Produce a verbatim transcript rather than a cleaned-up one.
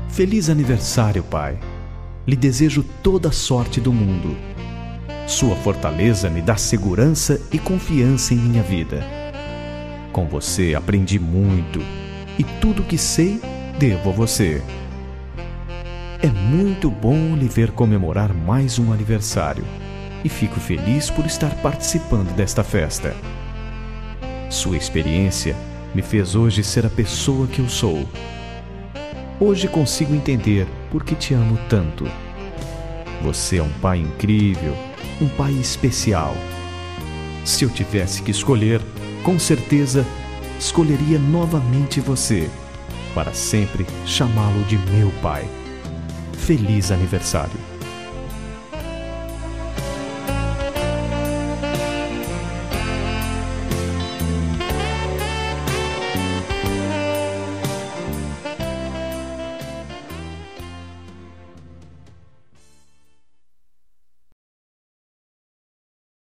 Feliz aniversário, pai. Lhe desejo toda a sorte do mundo. Sua fortaleza me dá segurança e confiança em minha vida. Com você aprendi muito e tudo que sei devo a você. É muito bom lhe ver comemorar mais um aniversário e fico feliz por estar participando desta festa. Sua experiência me fez hoje ser a pessoa que eu sou. Hoje consigo entender por que te amo tanto. Você é um pai incrível, um pai especial. Se eu tivesse que escolher, com certeza escolheria novamente você, para sempre chamá-lo de meu pai. Feliz aniversário!